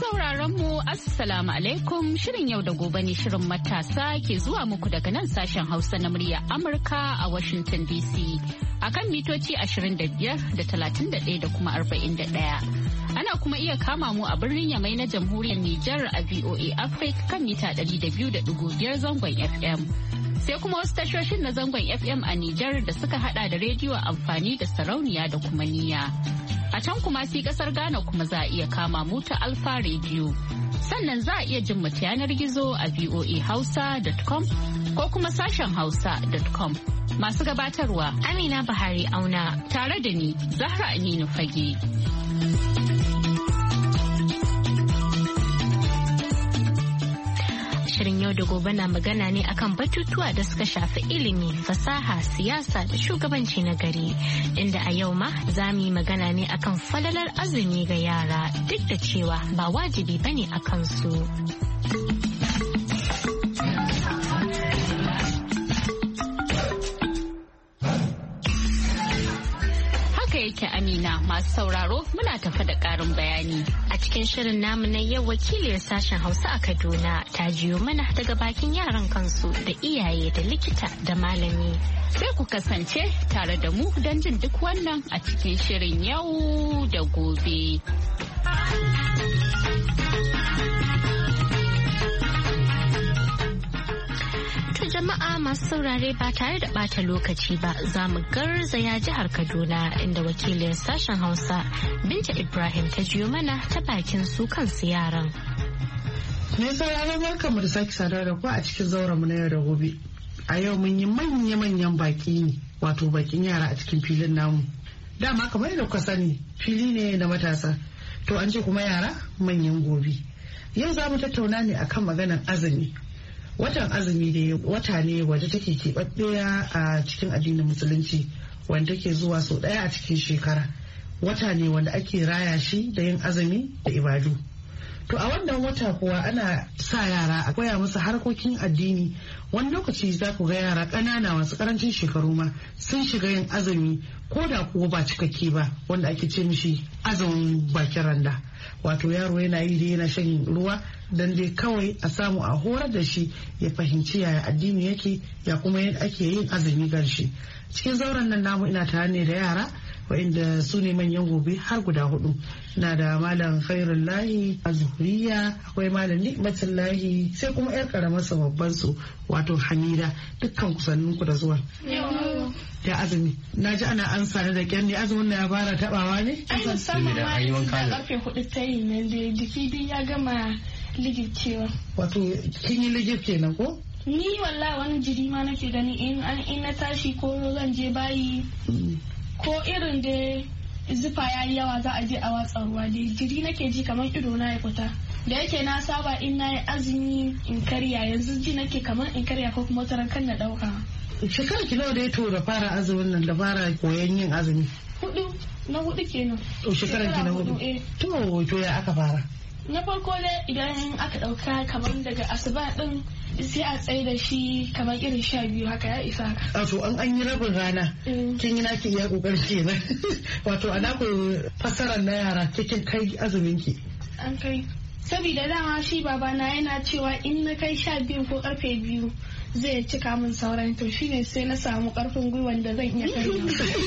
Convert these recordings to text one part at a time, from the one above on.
sauraron mu Assalamu alaikum, shirin yau da gobe ne shirin matasa ke zuwa muku daga nan sashen Hausa na murya Amurka a Washington DC akan mitoci 25 da 31 da kuma 41. Ana kuma iya kama mu a birnin Yamai na Jamhuriyar Nijar a VOA Africa kan mita 200.5 zangon FM. Sai kuma wasu tashoshin na zangon FM a Nijar da suka hada da rediyo amfani da sarauniya da kuma niyya. A can kuma sai kasar Ghana kuma za a iya kama mu ta Alfa Radio. Sannan za a iya jin mu ta yanar gizo a voahausa.com ko kuma sashen hausa.com. Masu gabatarwa Amina Bahari Auna tare da ni Zahra Aminu Fage. Shirin yau da gobe na magana ne akan batutuwa da suka shafi ilimi, fasaha, siyasa da shugabanci na gari. Inda a yau ma za mu yi magana ne akan falalar azumi ga yara duk da cewa ba wajibi bane a kansu. Yake Amina masu sauraro muna tafa da ƙarin bayani. A cikin shirin namu na yau wakiliyar sashen Hausa a Kaduna ta jiyo mana daga bakin yaran kansu da iyaye da likita da malami. Sai ku kasance tare da mu don jin duk wannan a cikin shirin yau da gobe. Jama'a masu saurare ba tare da bata lokaci ba za mu garzaya jihar Kaduna inda wakilin sashen Hausa Binta Ibrahim ta jiyo mana ta bakin su kansu yaran. Me sauraro barkamu da sake sadar da ku a cikin zauren mu na yau da gobe. A yau mun yi manya-manyan baki ne, wato bakin yara a cikin filin namu. Dama kamar yadda kuka sani fili ne na matasa. To an ce kuma yara manyan gobe. Yau za mu tattauna ne akan maganar azumi. Watan azumi da wata ne waje take keɓaɓɓiya a cikin addinin musulunci wanda take zuwa sau ɗaya a cikin shekara. Wata ne wanda ake raya shi da yin azumi da ibadu. To a wannan wata kuwa ana sa yara a koya musu harkokin addini. Wani lokaci za ku ga yara ƙanana masu ƙarancin shekaru ma sun shiga yin azumi ko da kuwa ba cikakke ba wanda ake ce mishi azumin bakin randa. Wato yaro yana yi da yana shan ruwa don dai kawai a samu a horar da shi ya fahimci yaya addini yake ya kuma ake yin azumi gan shi. Cikin zauren nan namu ina tare ne da yara wa'inda su ne manyan gobe har guda 4. Na da malam Khairullahi Azhuriya, akwai malam Ni'matullahi, sai kuma yar karamar sa babban su wato Hamida. Dukkan kusannin ku da zuwa. Da azumi. Na ji ana an sani da kyan ne azumin na ya fara tabawa ne? Ai musamman ma da karfe 4 ta yi nan da jiki biyu ya gama ligircewa. Wato kin yi ligir kenan ko? Ni wallahi wani jiri ma nake gani in na tashi ko zan je bayi ko irin da zufa ya yi yawa za a je a watsa ruwa dai jiri nake ji kamar ido na ya fita. Da yake na saba in na yi azumi in karya yanzu ji nake kamar in karya ko kuma wata kan na dauka. Shekara ki nawa da ya to da fara azumin nan da fara koyon yin azumi? 4 na 4 kenan. To shekaran ki na 4. To ya aka fara? Na farko dai idan aka dauka kamar daga asuba din sai a tsaye da shi kamar irin 12 haka ya isa haka. Wato an yi rabin rana kin yi naki iya kokari kenan. Wato ana ku fasarar na yara cikin kai azumin ki. An kai. Saboda dama shi babana yana cewa in na kai 12 ko karfe 2 zai cika min sauran to shine sai na samu karfin gwiwan da zan iya karya.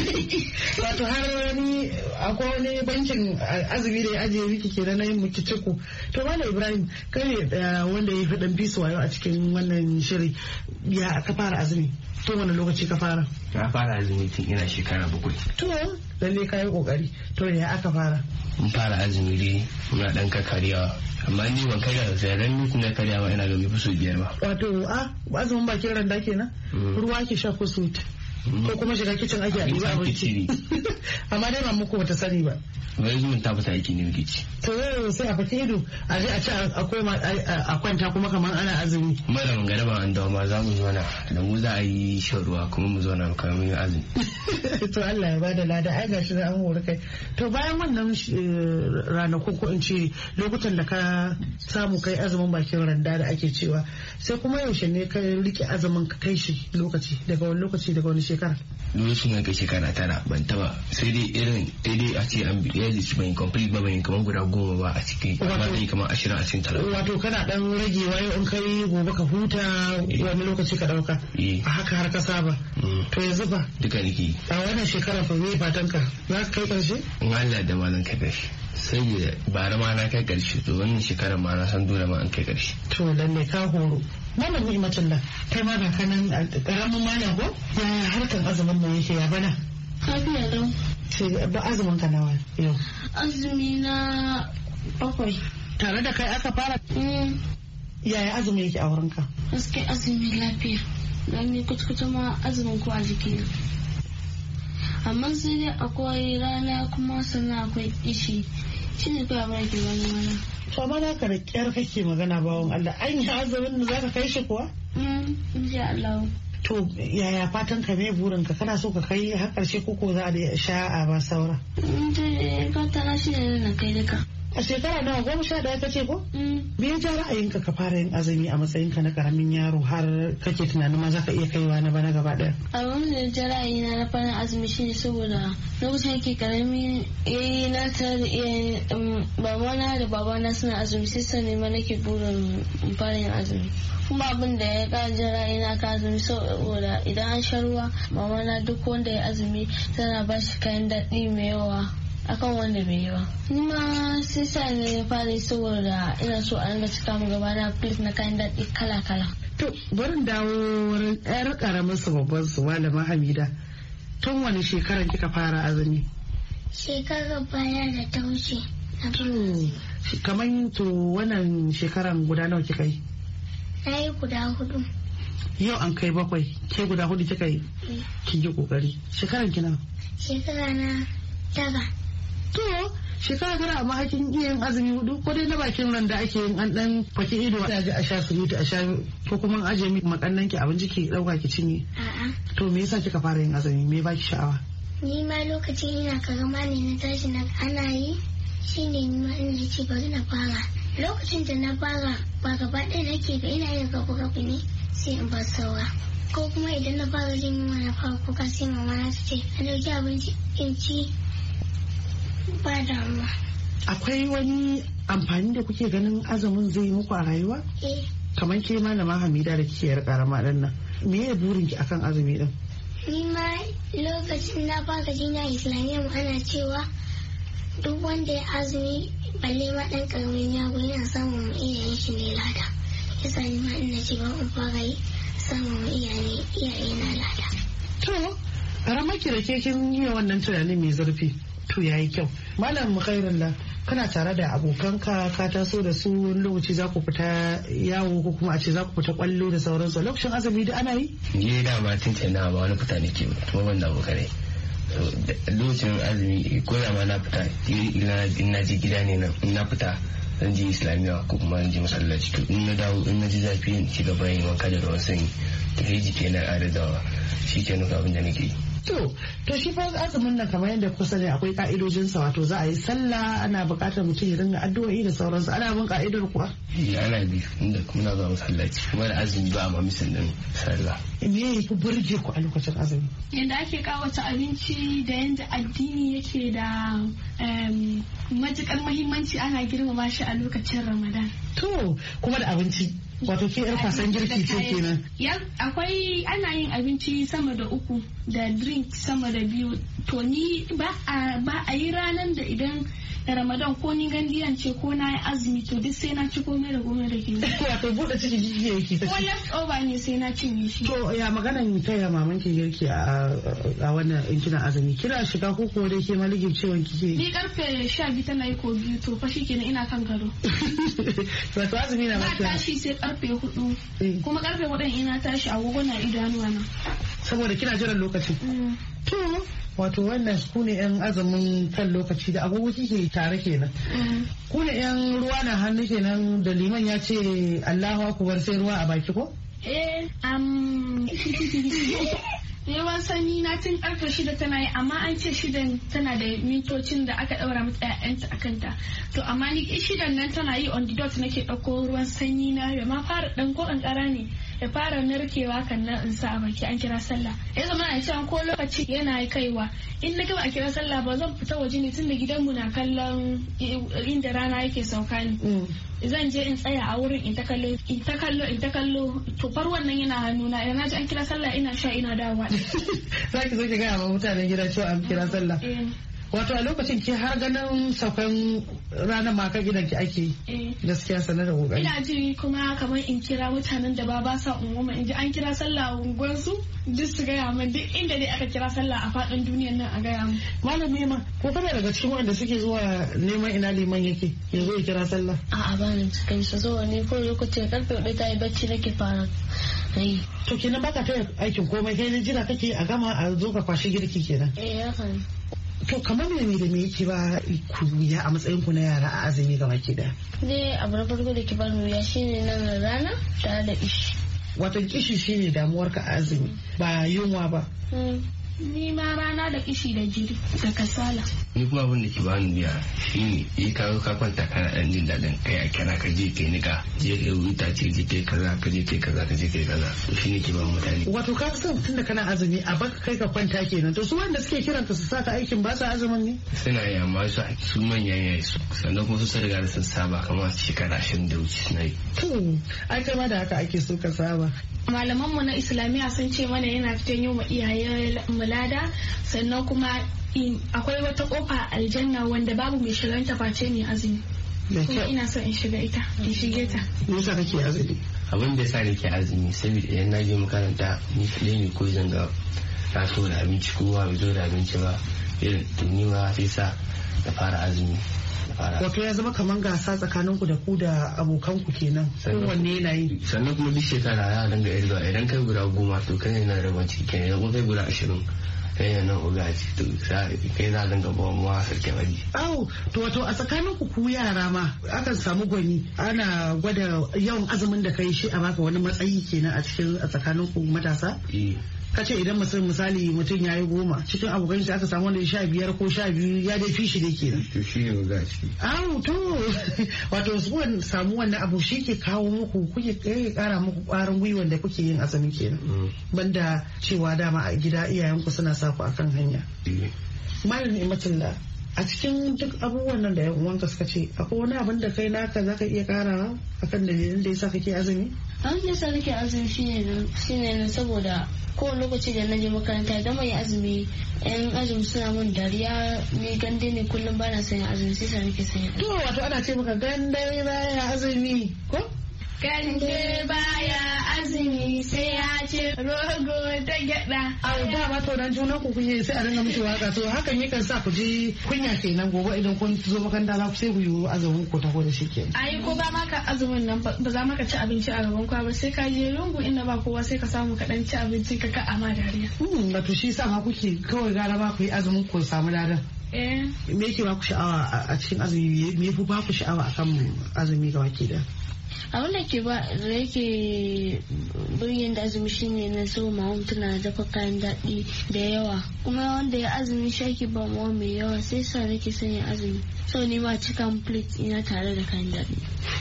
Wato har wani akwai wani bankin azumi da ya ajiye miki kenan na yin miki ciko. To Malam Ibrahim kai ne wanda ya fi dan bisu wayo a cikin wannan shiri, ya ka fara azumi? To wani lokaci ka fara? Na fara azumi tun ina shekara 7. To lalle ka yi kokari. To ya aka fara? Mun fara azumi dai muna dan kakkaryawa, amma ni ban karya da sai ran na karya ma ina ga bai fi so 5 ba. Wato azumin bakin randa kenan? Ruwa ke sha ko sweet? Ko kuma shiga kicin ake a ɗiba abinci? Amma dai ba muku bata sani ba. Wai zuwan ta fita aiki ne muke ci. To sai a fita ido a je a ci a kwanta kuma kamar ana azumi. Mara mun gada ba an dawo ma za mu zo na da mu za a yi shan ruwa kuma mu zo na kamar yin azumi. To Allah ya bada lada ai gashi da an hori kai. To bayan wannan ranakun ko in ce lokutan da ka samu kai azumin bakin randa da ake cewa sai kuma yaushe ne ka rike azumin ka kai shi lokaci daga wani lokaci daga wani shekara? lokacin da kai shekara 9 ban taba sai dai irin daidai a ce an biya da ban complete ba ban kamar guda 10 ba a ciki amma dai kamar 20 a cikin 30. Wato kana dan ragewa yau in kai gobe ka huta wani lokaci ka dauka a haka har ka saba. To yanzu ba duka nake a wannan shekara fa me fatan ka za ka kai karshe? In Allah da malan kai karshe sai bara ma na kai karshe to wannan shekarar ma na san dole ma an kai karshe. To lalle ka horo malam Ni'matullah kai ma ga kanan karamin malam ko yaya harkan azumin nan yake ya bana? Lafiya lau. Sai ba azumin ka nawa yau? Azumi na 7. Tare da kai aka fara? Yaya azumi yake a wurinka? Gaske azumi lafiya. Dan ni kutukutu ma azumin ko a jikina. Amma sai dai akwai rana kuma sannan akwai ishi. Shine kawai abin da ke wani mana. To amma na ka da kyar kake magana bawon Allah an yi azumin da zaka kai shi kuwa? Insha Allah. To yaya fatan ka me burin ka kana so ka kai har karshe koko za a da sha'a ba saura? Fata na shi ne na kai duka. A shekara nawa 11 kace ko? Me ya ja ra'ayinka ka fara yin azumi a matsayinka na karamin yaro har kake tunanin ma za ka iya kaiwa na bana gaba daya? Abin da ya ja ra'ayina na fara azumi shine saboda lokacin yake karami na tare da iyayen mamana da babana suna azumi sai sani ma nake burin fara yin azumi. Kuma abin da ya kara jin ra'ayina ka azumi saboda idan an sha ruwa mamana duk wanda ya azumi tana ba shi kayan daɗi mai yawa akan wanda bai yi ba. Ni ma sai sa ne fara saboda ina so a ringa cika mu gaba na plate na kayan daɗi kala-kala. To barin dawo wurin ƴar ƙaramin su babban su Malama Hamida. Tun wani shekaran kika fara azumi? Shekarar baya da ta wuce. Kamar to wannan shekaran guda nawa kika yi? Na yi guda 4. Yau an kai 7 ke guda 4 kika yi? Kin yi kokari. Shekaran kina? Shekara na 9. To shekara tara amma hakin iya yin azumi 4 ko dai na bakin ran da ake yin an dan faki ido a ji a sha surutu a sha ko kuma an aje miki makannan ki abinci ki dauka ki cinye. A'a. To me yasa kika fara yin azumi me baki sha'awa? Ni ma lokacin ina karama ne na tashi na ana yi shine ni ma ina ce bari na fara. Lokacin da na fara ba gaba ɗaya nake ga ina yin gabu ne sai in bar saura. Ko kuma idan na fara jin yunwa na fara kuka sai mama na ce a dauki abinci in ci ba damuwa. Akwai wani amfani da kuke ganin azumin zai muku a rayuwa? Kamar ke Malama Hamida da kike yar karama din nan me ya burin ki akan azumi din? Ni ma lokacin na fara jina Islamiyya ana cewa duk wanda ya azumi balle ma dan karamin yaro yana samun iyayen shi ne lada. Yasa ni ma ina ce ba in fara yi samun iyaye na lada. To karamar ki da ke kin yi wannan tunanin mai zurfi. To yayi kyau. Malam Mukhairullah kana tare da abokanka ka taso da su wani lokaci za ku fita yawo ko kuma a ce za ku fita kwallo da sauransu lokacin azumi da ana yi? Ni da ma tuntuna ba wani fita nake ba kuma ban da abokanai. Lokacin azumi ko da ma na fita in na je gida ne nan in na fita zan je Islamiyya ko kuma zan je masallaci to in na dawo in na ji zafi in ci gaba yin wanka da ruwan sanyi to sai jiki na adadawa shi ke nuka abin da nake yi. To shi fa azumin nan kamar yadda kusa ne akwai ka'idojinsa wato za a yi sallah ana buƙatar mutum ya dinga addu'o'i da sauransu ana bin ka'idar kuwa? Ana bi inda kuma na zuwa masallaci kuma da azumi ba a ma misin din sallah. Me ya fi burge ku a lokacin azumi? Yadda ake kawata abinci da yadda addini yake da matukar muhimmanci ana girmama shi a lokacin Ramadan. To kuma da abinci. Wato ke yar kwasan girki ce kenan. Akwai ana yin abinci sama da 3 da drink sama da 2 to ni ba a yi ranar da idan da Ramadan ko ni gandiyan ce ko na yi azumi to duk sai na ci komai da komai da ke. Wato bude ciki jiki yake ta. Ko left over ne sai na cinye shi. To ya maganan ta ya maman ke girki a wannan in kina azumi kina shiga ko ko dai ke maligin ciwon kike? Ni karfe 12 tana yi ko 2 to fa shikenan ina kan gado. Wato azumi na ba tashi sai karfe 4 kuma karfe 4 ina tashi agogo na idanuwa na. Saboda kina jiran lokaci. To wato wannan ku ne yan azumin kan lokaci da agogo kike tare kenan. Ku ne yan ruwa na hannu kenan da liman ya ce Allahu akbar sai ruwa a baki ko? Yawan sanyi na tun karfe 6 tana yi amma an ce 6 tana da mitocin da aka daura mata ƴaƴanta a kanta to amma ni 6 nan tana yi on the dot nake ɗauko ruwan sanyi na ya ma fara ɗan ko ƙanƙara ne ya fara narkewa kan nan in sa a baki an kira sallah. Ya zama na cewa ko lokaci yana kaiwa in na gaba a kira sallah ba zan fita waje ne tun da gidanmu na kallon inda rana yake sauka ne. Zan je in tsaya a wurin in ta kallo to far wannan yana hannuna idan na ji an kira sallah ina sha ina dawowa. Za ki zo ki gaya wa mutanen gida cewa an kira sallah. Wato a lokacin ki har ganin saukan ranar maka gidan ki ake gaskiya sanar da kokari. Ina ji kuma kamar in kira mutanen da ba sa unguwa in ji an kira sallah a unguwarsu duk su gaya min duk inda dai aka kira sallah a faɗin duniyar nan a gaya min. Malami ma ko kana daga cikin wanda suke zuwa neman ina liman yake ya zo ya kira sallah? A'a ba ni cikin su zuwa ne ko lokacin karfe 4 ta yi bacci nake fara. To kenan baka ta aikin komai kai ne jira kake a gama a zo ka kwashi girki kenan. Haka ne. To kamar me da me yake ba ku wuya a matsayin ku na yara a azumi ga baki da? Ne abu na farko da ke ba wuya shine nan rana tare da kishi. Wato kishi shine damuwar ka a azumi ba yunwa ba. Ni ma rana da kishi da jiri da kasala. Ni kuma abin da ke bani biya shine ka kwanta kana dan jin daɗin kai a kira ka je kai nika je kai wuta ce je kai kaza ka je kai kaza ka je kai kaza to shine ke ba mutane. Wato ka san tunda kana azumi a baka kai ka kwanta kenan to su wanda suke kiran ka su saka aikin ba su azumin ne? Suna yi amma su manyan yayi su sannan kuma su riga da sun saba kamar shekara 20 da wuce suna yi. To ai kai ma da haka ake so ka saba. Malamanmu na Islamiyya sun ce mana yana fitan yi wa iyayen mulada sannan kuma akwai wata kofa aljanna wanda babu mai shiganta face mai azumi. Kuma ina son in shige ta. Me yasa kake azumi? Abin da yasa nake azumi saboda idan na je makaranta ni kaɗai ne ko zan ga na so da abinci kowa bai zo da abinci ba irin tuni ma sai sa da fara azumi. Wato ya zama kamar gasa tsakanin ku da ku da abokan ku kenan kowanne yana yi. Sannan kuma duk shekara ya dinga irga idan kai guda 10 to kai yana rabon ciki kenan idan kai guda 20 kai yana nan ugaji to kai za dinga bawa mu sarkin aji. To wato a tsakanin ku yara ma akan samu gwani ana gwada yawan azumin da kai shi a baka wani matsayi kenan a tsakanin ku matasa? Ka ce idan misali mutum ya yi 10 cikin abokan shi aka samu wanda 15 ko 12 ya dai fi shi dai kenan. To shi ne ga shi. To wato su samu wannan abu shi ke kawo muku kuke kara muku kwarin gwiwan da kuke yin azumi kenan. Banda cewa dama a gida iyayenku suna sa ku akan hanya. Malam Ni'matullah a cikin duk abubuwan nan da yan uwanka suka ce akwai wani abin da kai naka zaka iya karawa akan dalilin da yasa kake azumi? An da yasa nake azumi shine saboda kowane lokaci da na je makaranta idan mai azumi yan azumi suna mun dariya ni gande ne kullum bana son azumi sai sa nake son. To wato ana ce maka gande baya azumi ko? Gande baya azumi sai ya ce rogo da gyada. Da ba to dan juna ku kuke sai a dinga miki waka to hakan yakan sa ku ji kunya kenan gobe idan kun zo makaranta za ku sai ku yi azumin ku taho da shi kenan. Ai ko ba maka azumin nan ba za maka ci abinci a gaban kwa ba sai ka je lungu inda ba kowa sai ka samu ka dan ci abinci ka ama dariya. Wato shi sa ma kuke kawai gara ba ku yi azumin ku samu ladan. Me yake ba ku sha'awa a cikin azumi me yafi ba ku sha'awa akan azumi ga baki da? Abin da yake burgen da azumi shine na so ma tana dafa kayan daɗi da yawa kuma wanda ya azumi shaki ba mawa mai yawa sai sa nake son yin azumi so ni ma cikin plate ina tare da kayan daɗi.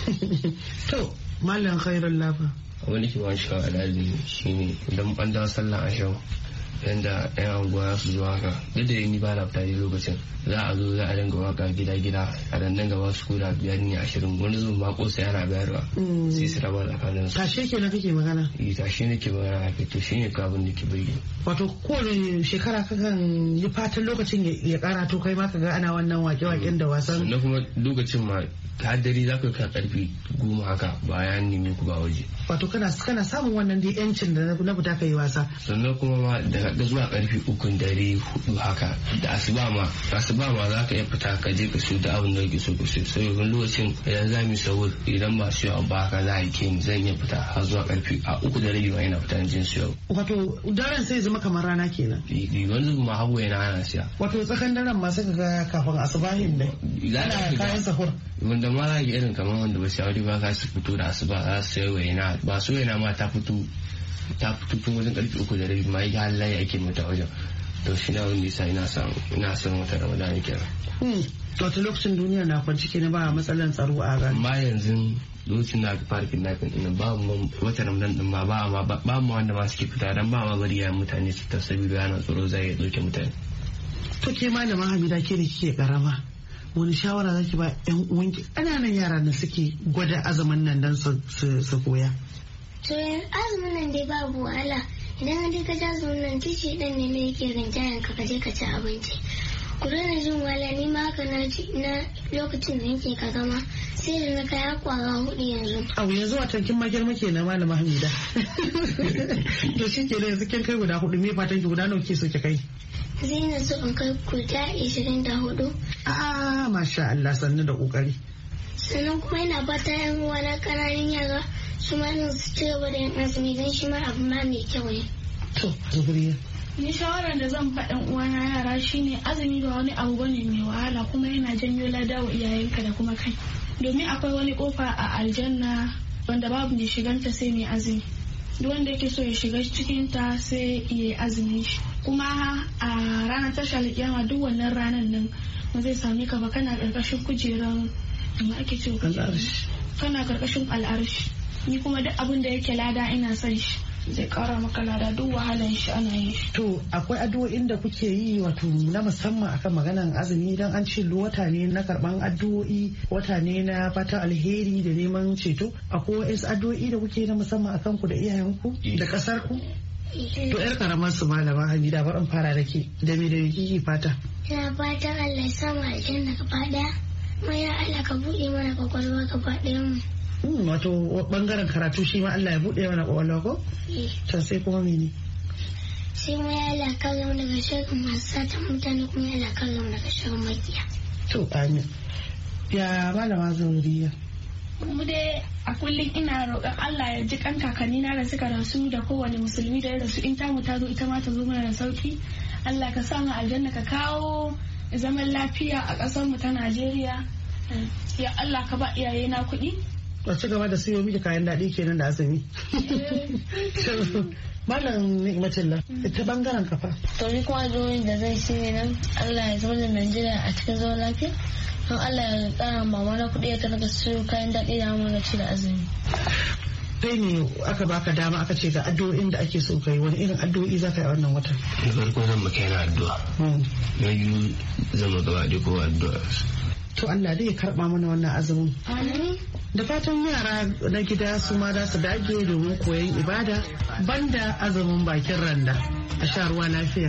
To mallam khairul lafa wani ke ba shi azumi shine idan an dawo sallan ashau yanda yan anguwa su zo haka duk da ni ba na fita lokacin za a zo za a dinga waka gida a dandan gaba su kula 5 ne 20 wani zuwa ma kosa yana bayarwa sai su raba tsakanin su. Tashe kenan kake magana? Tashe nake magana haka to shine kabin da ke bayyana. Wato kowane shekara kakan yi fatan lokacin ya kara to kai ma ka ga ana wannan wake-waken da wasan. Sannan kuma lokacin ma haddari za ka kai karfe 10 haka bayan nemi ku ba waje. Wato kana samun wannan dai yancin da na fita kai wasa. Sannan kuma ma daga zuwa karfe 3 dare 4 haka da asuba ma za ka iya fita ka je ka so da abin da kake so ka so sai wani lokacin idan za mu sahur idan ba su yawa ba haka za a yi ke zan iya fita har zuwa karfe 3:30 ma ina fita jin su yau. Wato daren sai zama kamar rana kenan. Wani zuba ma hagu yana ana siya. Wato tsakan daren ma sai ka ga kafin asubahin da ana kayan sahur. Wanda ma za irin kamar wanda ba su yawa ba za su fito da asuba za su sai waina ba su waina ma ta fito tun wajen karfe 3:30 ma yi halaye ake mata wajen to shi na wanda yasa ina son wata ramadani kenan. Wato lokacin duniya na kwanci kenan ba matsalan tsaro a gani. Amma yanzu lokacin da aka fara kidnapping din ba mu wata Ramadan din ma ba mu wanda ma suke fita dan ba ma bari ya mutane su ta saboda yana tsoro zai ya dauke mutane. To ke malama Hamida ke da kike karama wani shawara zaki ba yan uwanki ƙananan yara da suke gwada azumin nan dan su koya? To azumin nan dai babu wahala idan dai ka ji azumin nan tishi dan ne yake rinjayen ka je ka ci abinci. Ku daina jin wahala ni ma haka na lokacin da yake ka gama sai da na kai kwara 4 yanzu. Yanzu watan kin ma girma kenan malama Hamida. To shi ke yanzu kin kai guda 4 me fatan ki guda nawa ke so ki kai? Zai na so in kai guda 24. Masha Allah sannu da kokari. Sannan kuma ina fata yan uwana ƙananan yara su ma su ci gaba da yin azumi don shi ma abu ma mai kyau ne. To Zubriya. Ni shawarar da zan faɗin uwana yara shine azumi ba wani abu bane mai wahala kuma yana janyo lada wa iyayenka da kuma kai. Domin akwai wani kofa a aljanna wanda babu mai shiganta sai mai azumi. Duk wanda yake so ya shiga cikin ta sai ya azumi shi. Kuma a ranar tashar alƙiyama duk wannan ranar nan ba zai same ka ba kana ƙarƙashin kujeran me ake ce kana ƙarƙashin al'arshi. Ni kuma duk abin da yake lada ina son shi. Zai kara maka lada duk wahalan shi ana yin shi. To akwai addu'o'in da kuke yi wato na musamman akan maganan azumi dan an ce wata ne na karban addu'o'i wata ne na fatan alheri da neman ceto akwai wasu addu'o'i da kuke na musamman akan ku da iyayenku da kasar ku? To yar karamar su malama Hamida bar in fara da ke da me kike fata? Ina fatan Allah ya samu aljanna gaba daya. Mai Allah ka buɗe mana kwakwalwa gaba ɗayan mu. Wato bangaren karatu shi ma Allah ya buɗe mana kwakwalwa ko? To sai kuma mene? Sai mu ya Allah kallon daga shirin masu sata mutane kuma ya Allah kallon daga shirin makiya. To amin. Ya malama Zauriya. Mu dai a kullum ina roƙon Allah ya ji kan kakanni na da suka rasu da kowane musulmi da ya rasu in tamu ta zo ita ma ta zo mana da sauki. Allah ka sa mu aljanna ka kawo zaman lafiya a ƙasar mu ta Najeriya. Ya Allah ka ba iyaye na kuɗi. A ci gaba da siyo miki kayan daɗi kenan da azumi. Malam Ni'matullah ta bangaren kafa. To ni kuma addu'o'in da zai shi ne nan Allah ya zama da Najeriya a cikin zaman lafiya. Don Allah ya ƙara mama na kuɗi ya tarka siyo kayan daɗi da mu ci da azumi. Kai ne aka baka dama aka ce ga addu'o'in da ake so kai wani irin addu'o'i za ka yi a wannan watan? Da farko zan maka yana addu'a. Na biyu zama gaba da kowa addu'a. To Allah dai ya karba mana wannan azumin. Da fatan yara na gida su ma za su dage domin koyon ibada banda azumin bakin randa a sha ruwa lafiya.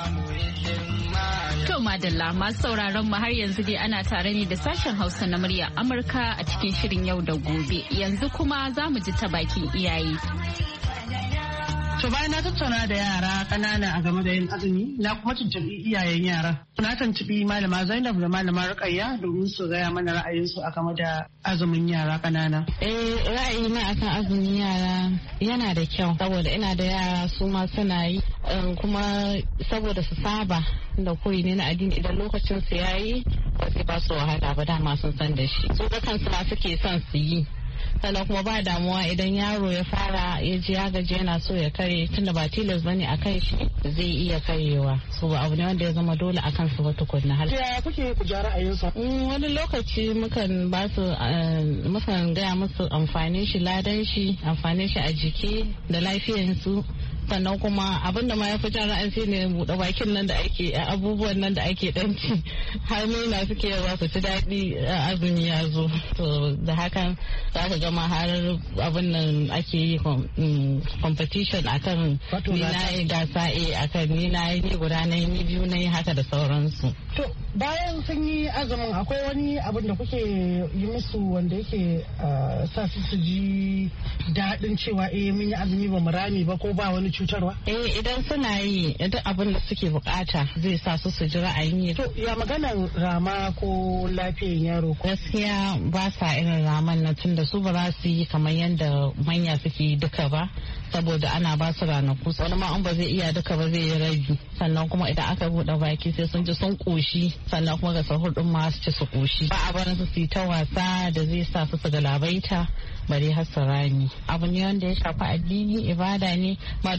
To madalla masu sauraron mu har yanzu dai ana tare ne da sashen Hausa na murya Amurka a cikin shirin yau da gobe. Yanzu kuma za mu ji ta bakin iyaye. To bayan na tattauna da yara ƙanana a game da yin azumi na kuma tuntuɓi iyayen yara. Na tuntuɓi malama Zainab da malama Rukayya domin su gaya mana ra'ayinsu a game da azumin yara ƙanana. Ra'ayina akan azumin yara yana da kyau saboda ina da yara su ma suna yi kuma saboda su saba da koyi ne na addini idan lokacin su yayi ba sai ba su wahala ba dama sun san da shi. Su da kansu ma suke son su yi. Sannan kuma ba damuwa idan yaro ya fara ya ji ya gaji yana so ya kare tunda ba tilas bane a kan shi zai iya karewa so ba abu ne wanda ya zama dole a kan su ba tukunna har ya kuke ku ja ra'ayinsa wani lokaci mukan ba su mukan gaya musu amfanin shi ladan shi amfanin shi a jiki da lafiyar su sannan kuma abin da ma ya fi jan ra'ayi shine buɗe bakin nan da ake abubuwan nan da ake danci har nuna suke yawa su ci daɗi azumi ya zo to da hakan za ka gama har abin nan ake yi competition akan ni na yi gasa akan ni na yi ni guda na yi ni biyu na yi haka da sauransu. To bayan sun yi azumin akwai wani abin da kuke yi musu wanda yake sa su ji daɗin cewa mun yi azumi ba mu rami ba ko ba wani cutarwa? Idan suna yi duk abin da suke bukata zai sa su ji ra'ayin yi. To ya maganar rama ko lafiyan yaro? Gaskiya ba sa irin raman na tunda su ba za su yi kamar yadda manya suke duka ba saboda ana ba su ranaku wani ma an ba zai iya duka ba zai yi rabi sannan kuma idan aka buɗe baki sai sun ji sun koshi sannan kuma ga sahur din ma su ci su koshi ba a barin su yi ta wasa da zai sa su galabaita bare har su rami abu ne wanda ya shafi addini ibada ne ba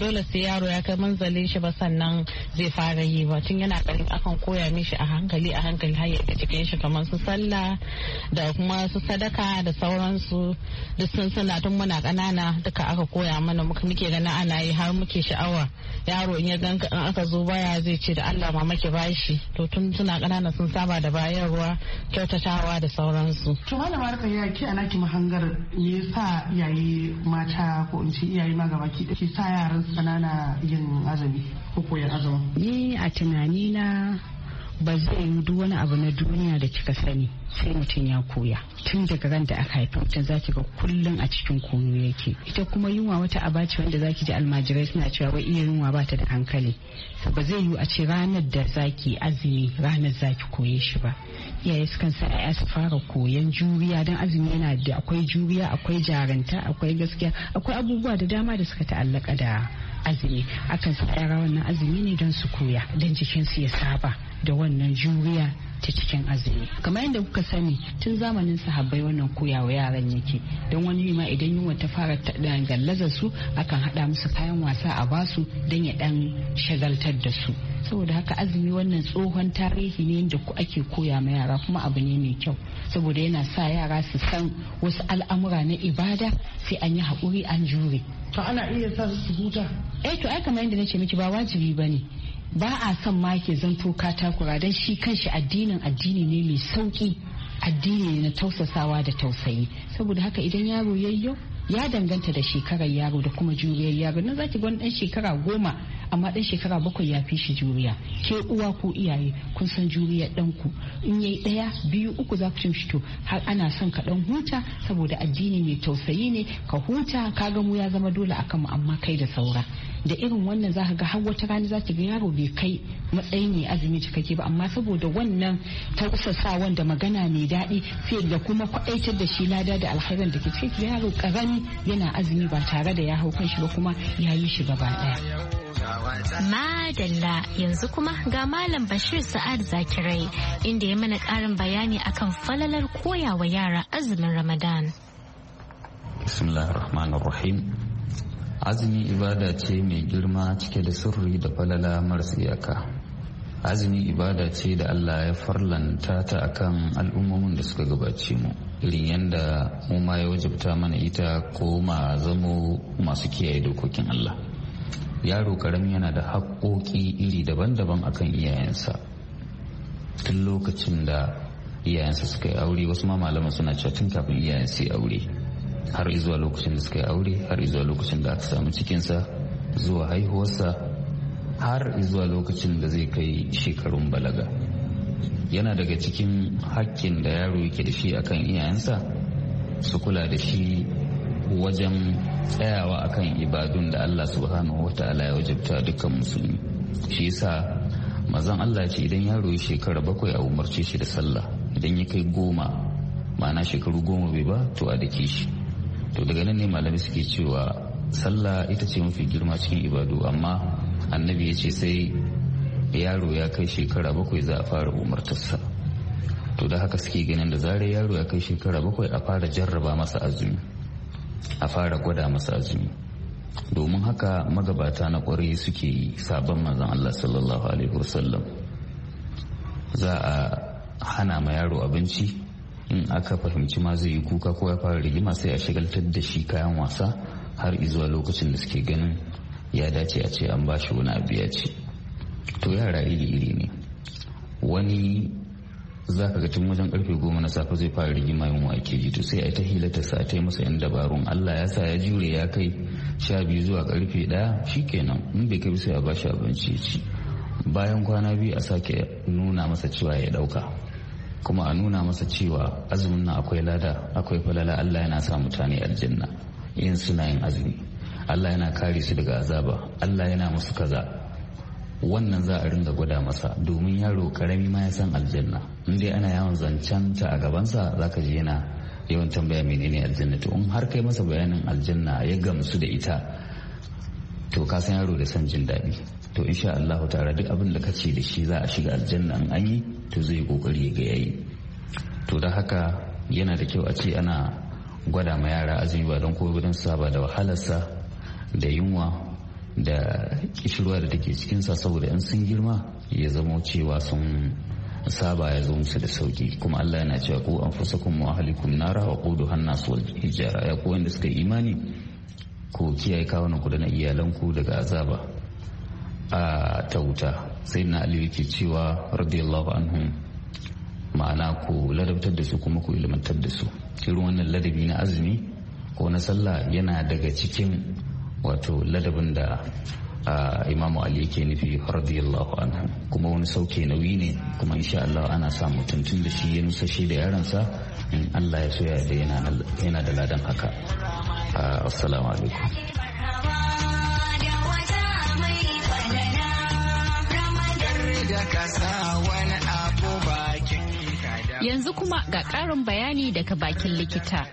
dole sai yaro ya kai manzalin shi ba sannan zai fara yi ba. Tun yana ƙarfi akan koya mishi a hankali har ya cikin shi kamar su sallah da kuma su sadaka da sauransu duk suna tun muna ƙanana duka aka koya mana muke ganin ana yi har muke sha'awa. Yaro in ya gan aka zo baya zai ce da Allah mama ki bashi. To tun suna ƙanana sun saba da bayarwa, kyautatawa da sauransu. To malama Rukayya ki ana ki mahangar me yasa iyaye mata ko in ce iyaye ma gaba ki sa yaran ƙanana yin azumi ko koyar azumi? Ni a tunanina ba zai yi duk wani abu na duniya da kika sani sai mutum ya koya. Tun daga ran da aka haifi mutum zaki ga kullum a cikin koyo yake. Ita kuma yunwa wata aba ce wanda zaki ji almajirai suna cewa wai iya yunwa ba ta da hankali. Ba zai yi a ce ranar da zaki azumi ranar zaki koye shi ba. Iyaye sukan sa ƴaƴa su fara koyan juriya dan azumi yana da akwai juriya, akwai jaranta, akwai gaskiya, akwai abubuwa da dama da suka ta'allaka da azumi. Akan sa yara wannan azumi ne don su koya, don jikinsu ya saba da wannan juriya ta cikin azumi. Kamar yadda kuka sani tun zamanin sahabbai wannan koyawa yaran yake, don wani ma idan yunwa ta fara gallazar su akan hada musu kayan wasa a basu don ya dan shagaltar da su. Saboda haka azumi wannan tsohon tarihi ne da ake koya ma yara, kuma abu ne mai kyau saboda yana sa yara su san wasu al'amura na ibada sai an yi haƙuri an jure. To ana iya sa su huta? To ai kamar yadda nace miki ba wajibi bane. Ba a son ma ke zanto katakura don shi kanshi addini ne mai sauki, addini ne na tausasawa da tausayi. Saboda haka idan yaro yayyo ya danganta da shekarar yaro da kuma juriyar yaro. Nan zaki ga wani dan shekara 10 amma dan shekara 7 ya fi shi juriya. Ke uwa ko iyaye kun san juriyar ɗanku, in yayi 1, 2, 3 za ku ce mishi to har ana son ka dan huta saboda addini mai tausayi ne, ka huta, ka ga mu ya zama dole akan mu amma kai da saura. Da irin wannan za ka ga har wata rana za ki ga yaro bai kai matsayin ne azumi cikakke ba, amma saboda wannan tausasawan da magana mai daɗi sai da kuma kwaɗaitar da shi lada da alkhairan da ke cikin yaro karami yana azumi ba tare da ya hau kanshi ba kuma ya yi shi gaba ɗaya. Madalla, yanzu kuma ga Malam Bashir Sa'ad Zakirai inda ya mana ƙarin bayani akan falalar koyawa yara azumin Ramadan. Bismillahirrahmanirrahim. Azumi ibada ce mai girma cike da sirri da falala marasa iyaka. Azumi ibada ce da Allah ya farlanta ta akan al'ummomin da suka gabace mu, irin yadda mu ma ya wajabta mana ita ko ma zamo masu kiyaye dokokin Allah. Yaro karami yana da haƙoƙi iri daban-daban akan iyayensa. Tun lokacin da iyayensa suka yi aure, wasu ma malaman suna cewa tun kafin iyayen su yi aure, har zuwa lokacin da suka yi aure, har zuwa lokacin da aka samu cikinsa, zuwa haihuwarsa, har zuwa lokacin da zai kai shekarun balaga. Yana daga cikin haƙƙin da yaro yake da shi akan iyayensa su kula da shi wajen tsayawa akan ibadun da Allah subhanahu wata'ala ya wajabta dukkan musulmi. Shi yasa mazan Allah ce idan yaro ya shekara 7 a umarce shi da sallah, idan ya kai 10 ma'ana shekaru 10 bai ba to a dake shi. To daga nan ne malamai suke cewa sallah ita ce mafi girma cikin ibadu, amma annabi ya ce sai yaro ya kai shekara 7 za a fara umartarsa. To da haka suke ganin da zarar yaro ya kai shekara 7 a fara jarraba masa azumi, a fara gwada masa azumi. Domin haka magabata na kwarai suke yi, sabon manzon Allah sallallahu alaihi wasallam. Za a hana ma yaro abinci, in aka fahimci ma zai yi kuka ko ya fara rigima sai a shigaltar da shi kayan wasa har izuwa lokacin da suke ganin ya dace a ce an ba shi wani abu ya ce. To yara iri-iri ne, wani za ka ga tun wajen karfe 10 na safe zai fara rigima yin wake ji, to sai a ta hilata sa ta masa yan dabarun. Allah ya sa ya jure ya kai 12 zuwa karfe 1 shikenan, in bai kai sai a bashi abinci ya ci. Bayan kwana 2 a sake nuna masa cewa ya dauka, kuma a nuna masa cewa azumin nan akwai lada, akwai falala. Allah yana sa mutane aljanna in suna yin azumi, Allah yana kare su daga azaba, Allah yana musu kaza. Wannan za a ringa gwada masa domin yaro karami ma ya san aljanna. In dai ana yawan zancen ta a gabansa za ka ji yana yawan tambaya menene aljanna. To in har kai masa bayanin aljanna ya gamsu da ita, to ka san yaro da san jin daɗi. To insha Allah ta'ala duk abin da kace da shi za a shiga aljanna in an yi, to zai kokari ga yayi. To da haka yana da kyau a ce ana gwada ma yara azumi ba don koyo don saba da wahalarsa da yunwa da kishirwa da take cikinsa, saboda in sun girma ya zama cewa sun saba ya zo musu da sauki. Kuma Allah yana cewa ku anfusakum wa ahlikum nara wa quduha an-nas wal hijara, ya ku wanda suka imani ku kiyaye kawunan ku da na iyalanku daga azaba ta wuta. Sai na Ali yake cewa radiyallahu anhum, ma'ana ku ladabtar da su kuma ku ilmantar da su. Irin wannan ladabi na azumi ko na sallah yana daga cikin wato ladabin da Imamu Ali yake nufi radiyallahu anhu. Kuma wani sauke nauyi ne, kuma insha Allah ana sa mutum tun da shi ya nusa shi da yaransa, in Allah ya so ya da yana da ladan haka. Assalamu alaikum. Yanzu kuma ga ƙarin bayani daga bakin likita.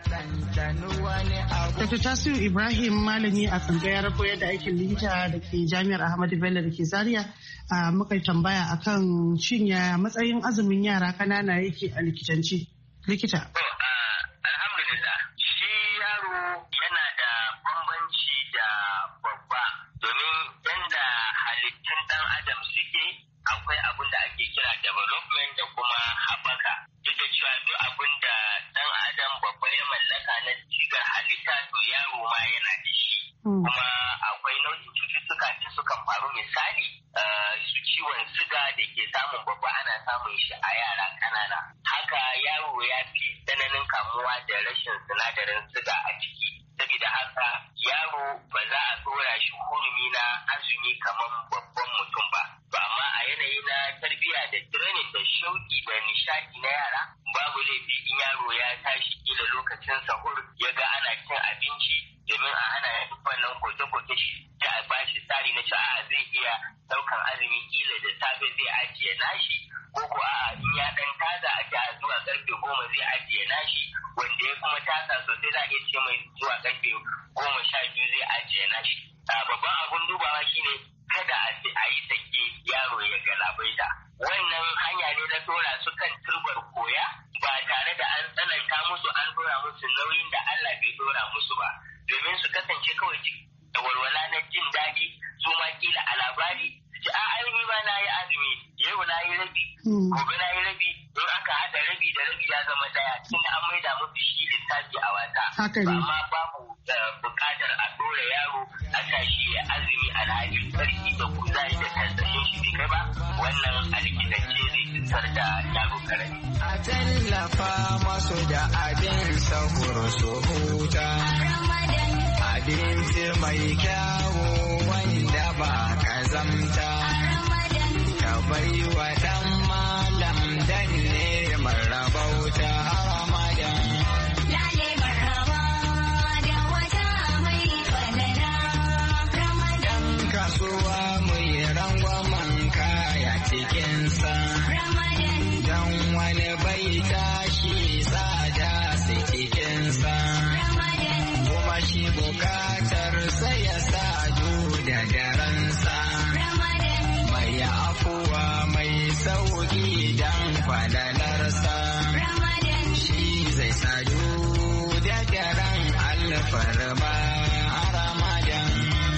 Dr. Tasiu Ibrahim, malami a tsangayar koyar da aikin likita da ke Jami'ar Ahmadu Bello da ke Zaria, muka tambaya akan shin ya matsayin azumin yara kanana yake a likitanci. Likita. Alhamdulillah, shi yaro yana da bambanci da babba, domin yanda halittun ɗan adam suke akwai abin da ake kira development da kuma haɓaka. Duk da cewa duk abin da ɗan adam babba ya mallaka na cikin halitta to yaro ma yana da shi. Kuma akwai nau'in cututtuka da sukan faru, misali su ciwon siga da ke samun babba ana samun shi a yara ƙanana. Haka yaro ya fi tsananin kamuwa da rashin sinadarin siga a ciki. Saboda haka yaro ba za a ɗora shi hurumi na azumi kamar babban mutum ba. Amma a yanayi na tarbiyya da training da shauki da nishadi na yara, babu laifi in yaro ya tashi kila lokacin sahur ya ga ana cin abinci, domin a hana ya duk wannan koke-koke shi da ba shi tsari na cewa zai iya daukan azumi, kila da safe zai ajiye nashi, ko ko in ya dan taza a zuwa karfe 10 zai ajiye nashi, wanda ya kuma tasa sosai za a iya ce mai zuwa karfe 12 zai ajiye nashi. Babban abun dubawa shine kada a yi sake yaro ya galabaita. Wannan hanya ne na dora su kan turbar koya ba tare da an tsananta musu, an dora musu nauyin da Allah bai dora musu ba, domin su kasance kawai da walwala na jin daɗi. Su ma kila a labari su ce ainihi ma na yi azumi, yau na yi rabi, gobe na yi rabi, in aka haɗa rabi da rabi ya zama ɗaya, tun an maida musu shi lissafi a wata. Ba ma babu buƙatar a dora yaro a sa shi ya azumi alhali sarki da kuzari da tansashin shi bai kai ba. Wannan a likitance zai cutar da yaro karami. A tallafa masu da abin sahur su huta, abinci mai kyawu wanda ba kazamta, ka bai wa ɗan malam dan neman rabauta. Bukatar sai ya sadu da daransa, mai afuwa mai sauki dan falalarsa, shi zai sadu da daren alfarma a Ramadan.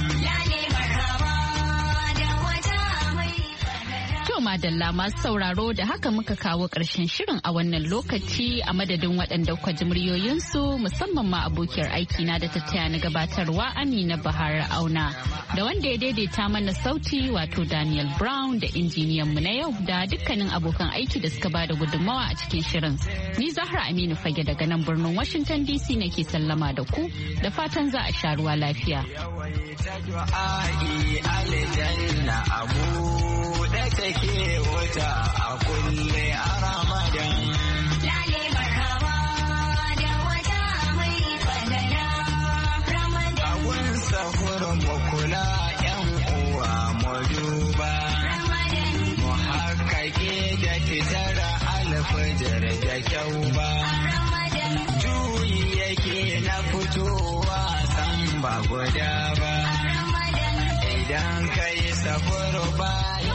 Madalla masu sauraro, da haka muka kawo ƙarshen shirin a wannan lokaci, a madadin waɗanda kwa ji muryoyinsu, musamman ma abokiyar aikina da ta taya na gabatarwa Amina Bahar Auna, da wanda ya daidaita mana sauti wato Daniel Brown, da injiniyan mu na yau, da dukkanin abokan aiki da suka bada gudunmawa a cikin shirin. Ni Zahra Aminu Fage daga nan birnin Washington DC nake sallama da ku, da fatan za a sha ruwa lafiya. Da take wuta a kulle a Ramadan. Lale marhaba da wata mai fadala Ramadan. Abun sahurin mu kula ‘yan uwa mu duba. Ramadan. Mu haƙaƙe da fitar alfajir da kyau ba. Ramadan. Juyi yake na fitowa san ba guda ba. Ramadan. Idan kai sahur ba